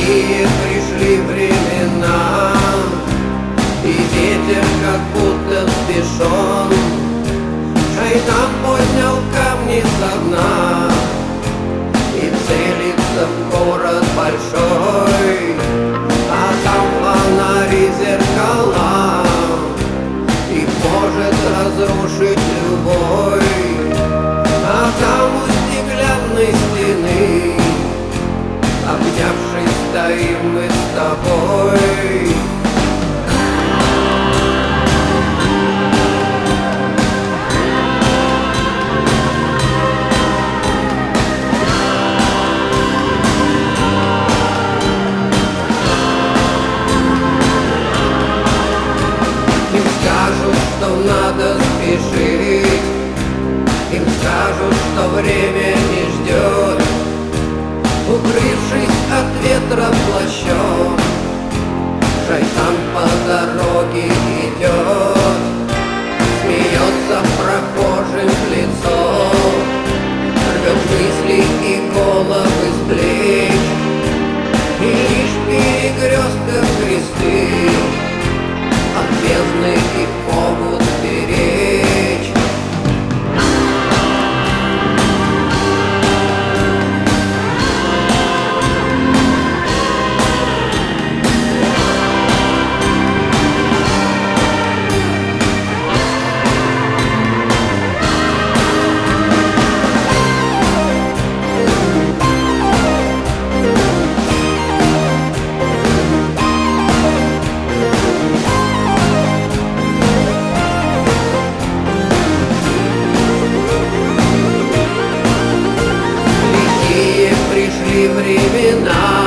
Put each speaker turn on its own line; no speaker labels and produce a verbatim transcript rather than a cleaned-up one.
Лихие пришли времена, и ветер как будто взбешен. Шайтан поднял камни со дна и целится в город большой, а там фонари, зеркала, и может разрушить любой. А там у стеклянной стены, обнявшись, стоим мы с тобой. Им скажут, что надо спешить, им скажут, что время не ждет. Укрывшись от ветра плащом, шайтан по дороге идет, смеется прохожим в лицо, рвет мысли и головы с плеч, и лишь в перекрестках кресты от бездны их могут беречь. Пришли времена,